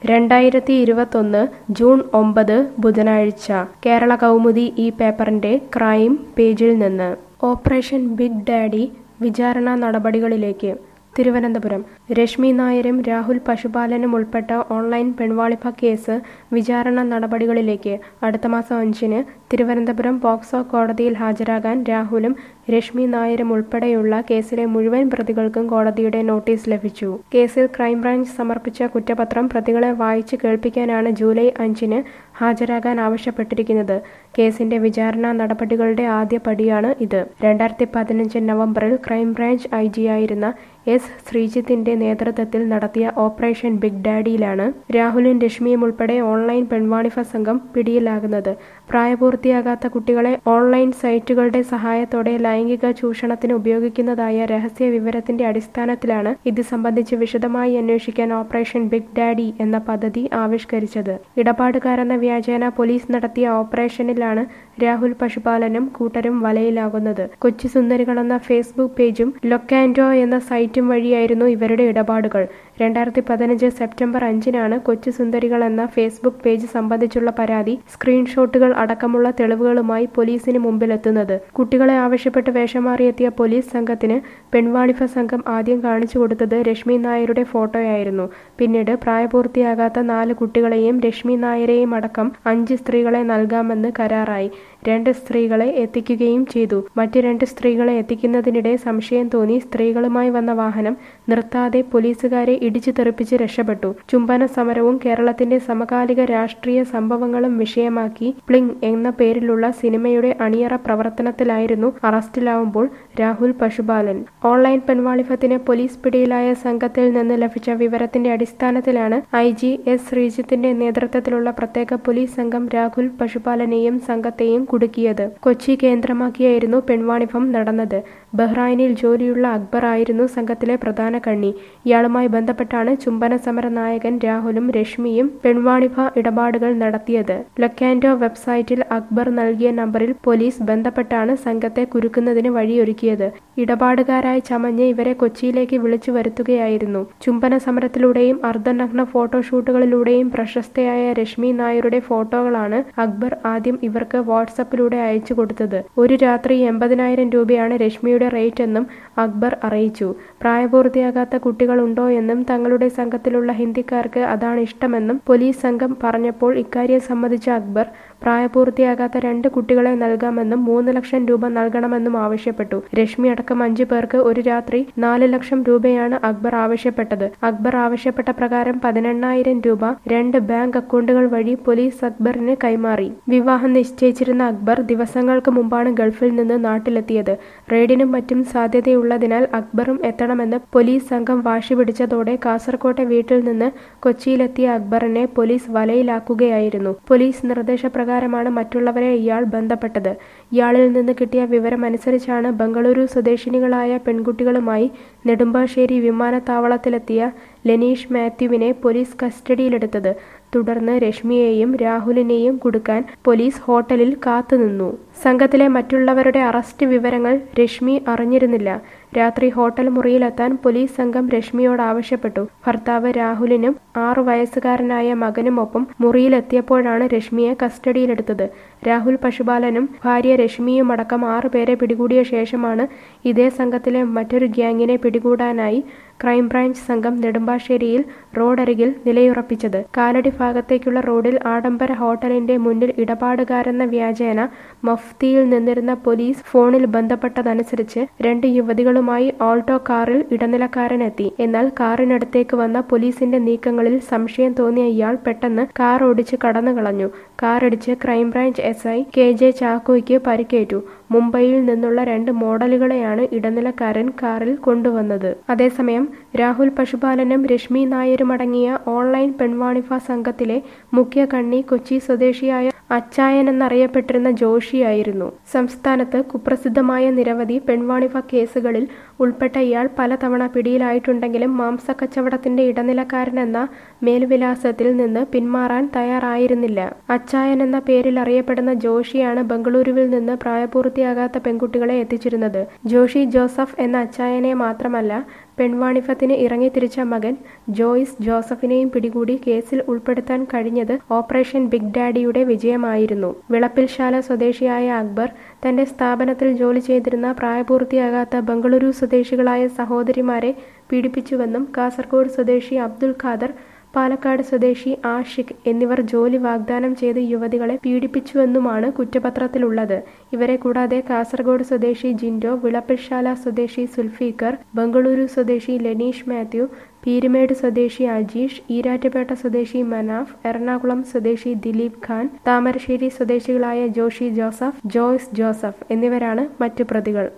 2021 June 9 ബുധനാഴ്ച കേരള കൗമുദി ഈ പേപ്പറിന്റെ ക്രൈം പേജിൽ നിന്ന് ഓപ്പറേഷൻ ബിഗ് ഡാഡി വിചാരണ നടപടികളിലേക്ക്. തിരുവനന്തപുരം രശ്മി നായരും രാഹുൽ പശുപാലനും ഉൾപ്പെട്ട ഓൺലൈൻ പെൺവാണിഭ കേസ് വിചാരണ നടപടികളിലേക്ക്. അടുത്ത മാസം 5-ന് തിരുവനന്തപുരം പോക്സോ കോടതിയിൽ ഹാജരാകാൻ രാഹുലും രശ്മി നായരും ഉൾപ്പെടെയുള്ള കേസിലെ മുഴുവൻ പ്രതികൾക്കും കോടതിയുടെ നോട്ടീസ് ലഭിച്ചു. കേസിൽ ക്രൈംബ്രാഞ്ച് സമർപ്പിച്ച കുറ്റപത്രം പ്രതികളെ വായിച്ച് കേൾപ്പിക്കാനാണ് ജൂലൈ 5-ന് ഹാജരാകാൻ ആവശ്യപ്പെട്ടിരിക്കുന്നത്. കേസിന്റെ വിചാരണ നടപടികളുടെ ആദ്യ പടിയാണ് ഇത്. 2015 നവംബറിൽ ക്രൈംബ്രാഞ്ച് IG ആയിരുന്ന S. ശ്രീജിത്തിന്റെ നേതൃത്വത്തിൽ നടത്തിയ ഓപ്പറേഷൻ ബിഗ് ഡാഡിയിലാണ് രാഹുലും രശ്മിയും ഉൾപ്പെടെ ഓൺലൈൻ പെൺവാണിഭ സംഘം പിടിയിലാകുന്നത്. പ്രായപൂർത്തിയാകാത്ത കുട്ടികളെ ഓൺലൈൻ സൈറ്റുകളുടെ സഹായത്തോടെ ലൈംഗിക ചൂഷണത്തിന് ഉപയോഗിക്കുന്നതായ രഹസ്യ വിവരത്തിന്റെ അടിസ്ഥാനത്തിലാണ് ഇത് സംബന്ധിച്ച് വിശദമായി അന്വേഷിക്കാൻ ഓപ്പറേഷൻ ബിഗ് ഡാഡി എന്ന പദ്ധതി ആവിഷ്കരിച്ചത്. ഇടപാടുകാരെന്ന വ്യാജേന പോലീസ് നടത്തിയ ഓപ്പറേഷനിലാണ് രാഹുൽ പശുപാലനും കൂട്ടരും വലയിലാകുന്നത്. കൊച്ചി സുന്ദരികളെന്ന ഫേസ്ബുക്ക് പേജും ലൊക്കാൻഡോ എന്ന സൈറ്റും വഴിയായിരുന്നു ഇവരുടെ ഇടപാടുകൾ. 2015 സെപ്റ്റംബർ 5-നാണ് കൊച്ചി സുന്ദരികൾ എന്ന ഫേസ്ബുക്ക് പേജ് സംബന്ധിച്ചുള്ള പരാതി സ്ക്രീൻഷോട്ടുകൾ അടക്കമുള്ള തെളിവുകളുമായി പോലീസിന് മുമ്പിലെത്തുന്നത്. കുട്ടികളെ ആവശ്യപ്പെട്ട് വേഷമാറിയെത്തിയ പോലീസ് സംഘത്തിന് പെൺവാണിഭ സംഘം ആദ്യം കാണിച്ചു കൊടുത്തത് രശ്മി നായരുടെ ഫോട്ടോയായിരുന്നു. പിന്നീട് പ്രായപൂർത്തിയാകാത്ത 4 കുട്ടികളെയും രശ്മി നായരെയും അടക്കം 5 സ്ത്രീകളെ നൽകാമെന്ന് കരാറായി. 2 സ്ത്രീകളെ എത്തിക്കുകയും ചെയ്തു. മറ്റ് 2 സ്ത്രീകളെ എത്തിക്കുന്നതിനിടെ സംശയം തോന്നി സ്ത്രീകളുമായി വന്ന വാഹനം നിർത്താതെ പോലീസുകാരെ ഇടിച്ചു തെറിപ്പിച്ച് രക്ഷപ്പെട്ടു. ചുംബന സമരവും കേരളത്തിന്റെ സമകാലിക രാഷ്ട്രീയ സംഭവങ്ങളും വിഷയമാക്കി പ്ലിങ് എന്ന പേരിലുള്ള സിനിമയുടെ അണിയറ പ്രവർത്തനത്തിലായിരുന്നു അറസ്റ്റിലാവുമ്പോൾ രാഹുൽ പശുപാലൻ. ഓൺലൈൻ പെൺവാണിഭത്തിന് പോലീസ് പിടിയിലായ സംഘത്തിൽ നിന്ന് ലഭിച്ച വിവരത്തിന്റെ അടിസ്ഥാനത്തിലാണ് IG S. ശ്രീജിത്തിന്റെ നേതൃത്വത്തിലുള്ള പ്രത്യേക പോലീസ് സംഘം രാഹുൽ പശുപാലനെയും സംഘത്തെയും കുടുക്കിയത്. കൊച്ചി കേന്ദ്രമാക്കിയായിരുന്നു പെൺവാണിഭം നടന്നത്. ബഹ്റൈനിൽ ജോലിയുള്ള അക്ബർ ആയിരുന്നു സംഘത്തിലെ പ്രധാന കണ്ണി. ഇയാളുമായി ബന്ധപ്പെട്ടാണ് ചുംബന സമര നായകൻ രാഹുലും രശ്മിയും പെൺവാണിഭ ഇടപാടുകൾ നടത്തിയത്. ലൊക്കാൻഡോ വെബ്സൈറ്റിൽ അക്ബർ നൽകിയ നമ്പറിൽ പോലീസ് ബന്ധപ്പെട്ടാണ് സംഘത്തെ കുരുക്കുന്നതിന് വഴിയൊരുക്കിയത്. ഇടപാടുകാരായി ചമഞ്ഞ് ഇവരെ കൊച്ചിയിലേക്ക് വിളിച്ചു വരുത്തുകയായിരുന്നു. ചുംബന സമരത്തിലൂടെയും അർദ്ധനഗ്ന ഫോട്ടോഷൂട്ടുകളിലൂടെയും പ്രശസ്തയായ രശ്മി നായരുടെ ഫോട്ടോകളാണ് അക്ബർ ആദ്യം ഇവർക്ക് വാട്സപ്പിലൂടെ അയച്ചു കൊടുത്തത്. ഒരു രാത്രി 80,000 രൂപയാണ് രശ്മിയുടെ റേറ്റ് എന്നും അക്ബർ അറിയിച്ചു. പ്രായപൂർത്തിയാകാത്ത കുട്ടികളുണ്ടോ എന്നും തങ്ങളുടെ സംഘത്തിലുള്ള ഹിന്ദിക്കാർക്ക് അതാണ് ഇഷ്ടമെന്നും പോലീസ് സംഘം പറഞ്ഞപ്പോൾ ഇക്കാര്യം സമ്മതിച്ച അക്ബർ പ്രായപൂർത്തിയാകാത്ത 2 കുട്ടികളെ നൽകാമെന്നും 3 ലക്ഷം രൂപ നൽകണമെന്നും ആവശ്യപ്പെട്ടു. രശ്മി അടക്കം 5 പേർക്ക് ഒരു രാത്രി 4 ലക്ഷം രൂപയാണ് അക്ബർ ആവശ്യപ്പെട്ടത്. അക്ബർ ആവശ്യപ്പെട്ട പ്രകാരം 18,000 രൂപ 2 ബാങ്ക് അക്കൗണ്ടുകൾ വഴി പോലീസ് അക്ബറിന് കൈമാറി. വിവാഹം നിശ്ചയിച്ചിരുന്ന അക്ബർ ദിവസങ്ങൾക്ക് മുമ്പാണ് ഗൾഫിൽ നിന്ന് നാട്ടിലെത്തിയത്. റെയ്ഡിനും മറ്റും സാധ്യതയുള്ളതിനാൽ അക്ബറും എത്തണമെന്ന് പോലീസ് സംഘം വാശി പിടിച്ചതോടെ കാസർകോട്ടെ വീട്ടിൽ നിന്ന് കൊച്ചിയിലെത്തിയ അക്ബറിനെ പോലീസ് വലയിലാക്കുകയായിരുന്നു. പോലീസ് നിർദ്ദേശപ്രകാരമാണ് മറ്റുള്ളവരെ ഇയാൾ ബന്ധപ്പെട്ടത്. ഇയാളിൽ നിന്ന് കിട്ടിയ വിവരമനുസരിച്ചാണ് ബംഗളൂരു സ്വദേശിനികളായ പെൺകുട്ടികളുമായി നെടുമ്പാശ്ശേരി വിമാനത്താവളത്തിലെത്തിയ ലെനീഷ് മാത്യുവിനെ പോലീസ് കസ്റ്റഡിയിലെടുത്തത്. തുടർന്ന് രശ്മിയെയും രാഹുലിനെയും കുടുക്കാൻ പോലീസ് ഹോട്ടലിൽ കാത്തുനിന്നു. സംഘത്തിലെ മറ്റുള്ളവരുടെ അറസ്റ്റ് വിവരങ്ങൾ രശ്മി അറിഞ്ഞിരുന്നില്ല. രാത്രി ഹോട്ടൽ മുറിയിലെത്താൻ പോലീസ് സംഘം രശ്മിയോട് ആവശ്യപ്പെട്ടു. ഭർത്താവ് രാഹുലിനും 6 വയസ്സുകാരനായ മകനുമൊപ്പം മുറിയിലെത്തിയപ്പോഴാണ് രശ്മിയെ കസ്റ്റഡിയിലെടുത്തത്. രാഹുൽ പശുപാലനും ഭാര്യ രശ്മിയുമടക്കം 6 പേരെ പിടികൂടിയ ശേഷമാണ് ഇതേ സംഘത്തിലെ മറ്റൊരു ഗ്യാങ്ങിനെ പിടികൂടാനായി ക്രൈംബ്രാഞ്ച് സംഘം നെടുമ്പാശ്ശേരിയിൽ റോഡരികിൽ നിലയുറപ്പിച്ചത്. കാലടി ഭാഗത്തേക്കുള്ള റോഡിൽ ആഡംബര ഹോട്ടലിന്റെ മുന്നിൽ ഇടപാടുകാരെന്ന വ്യാജേന മഫ്തിയിൽ നിന്നിരുന്ന പോലീസ് ഫോണിൽ ബന്ധപ്പെട്ടതനുസരിച്ച് 2 യുവതികളുമായി ഓൾട്ടോ കാറിൽ ഇടനിലക്കാരനെത്തി. എന്നാൽ കാറിനടുത്തേക്ക് വന്ന പോലീസിന്റെ നീക്കങ്ങളിൽ സംശയം തോന്നിയ ഇയാൾ പെട്ടെന്ന് കാർ ഓടിച്ച് കടന്നുകളഞ്ഞു. കാറിടിച്ച് ക്രൈംബ്രാഞ്ച് SI KJ ചാക്കോയ്ക്ക് പരിക്കേറ്റു. മുംബൈയിൽ നിന്നുള്ള 2 മോഡലുകളെയാണ് ഇടനിലക്കാരൻ കാറിൽ കൊണ്ടുവന്നത്. അതേസമയം രാഹുൽ പശുപാലനും രശ്മി നായരുമടങ്ങിയ ഓൺലൈൻ പെൺവാണിഭ സംഘത്തിലെ മുഖ്യ കണ്ണി കൊച്ചി സ്വദേശിയായ അച്ചായൻ എന്നറിയപ്പെട്ടിരുന്ന ജോഷിയായിരുന്നു. സംസ്ഥാനത്ത് കുപ്രസിദ്ധമായ നിരവധി പെൺവാണിഭ കേസുകളിൽ ഉൾപ്പെട്ട ഇയാൾ പലതവണ പിടിയിലായിട്ടുണ്ടെങ്കിലും മാംസക്കച്ചവടത്തിന്റെ ഇടനിലക്കാരനെന്ന മേൽവിലാസത്തിൽ നിന്ന് പിന്മാറാൻ തയ്യാറായിരുന്നില്ല. അച്ചായൻ എന്ന പേരിൽ അറിയപ്പെടുന്ന ജോഷിയാണ് ബംഗളൂരുവിൽ നിന്ന് പ്രായപൂർത്തിയാകാത്ത പെൺകുട്ടികളെ എത്തിച്ചിരുന്നത്. ജോഷി ജോസഫ് എന്ന അച്ചായനെ മാത്രമല്ല പെൺവാണിഭത്തിന് ഇറങ്ങിത്തിരിച്ച മകൻ ജോയ്സ് ജോസഫിനെയും പിടികൂടി കേസിൽ ഉൾപ്പെടുത്താൻ കഴിഞ്ഞത് ഓപ്പറേഷൻ ബിഗ് ഡാഡിയുടെ വിജയമായിരുന്നു. വിളപ്പിൽശാല സ്വദേശിയായ അക്ബർ തന്റെ സ്ഥാപനത്തിൽ ജോലി ചെയ്തിരുന്ന പ്രായപൂർത്തിയാകാത്ത ബംഗളൂരു സ്വദേശികളായ സഹോദരിമാരെ പീഡിപ്പിച്ചുവെന്നും കാസർഗോഡ് സ്വദേശി അബ്ദുൽ ഖാദർ, പാലക്കാട് സ്വദേശി ആഷിഖ് എന്നിവർ ജോലി വാഗ്ദാനം ചെയ്ത് യുവതികളെ പീഡിപ്പിച്ചുവെന്നുമാണ് കുറ്റപത്രത്തിലുള്ളത്. ഇവരെ കൂടാതെ കാസർഗോഡ് സ്വദേശി ജിൻഡോ, വിളപ്പിൽശാല സ്വദേശി സുൽഫീഖർ, ബംഗളൂരു സ്വദേശി ലെനീഷ് മാത്യു, പീരുമേട് സ്വദേശി അജീഷ്, ഈരാറ്റുപേട്ട സ്വദേശി മനാഫ്, എറണാകുളം സ്വദേശി ദിലീപ് ഖാൻ, താമരശ്ശേരി സ്വദേശികളായ ജോഷി ജോസഫ്, ജോയ്സ് ജോസഫ് എന്നിവരാണ് മറ്റു പ്രതികൾ.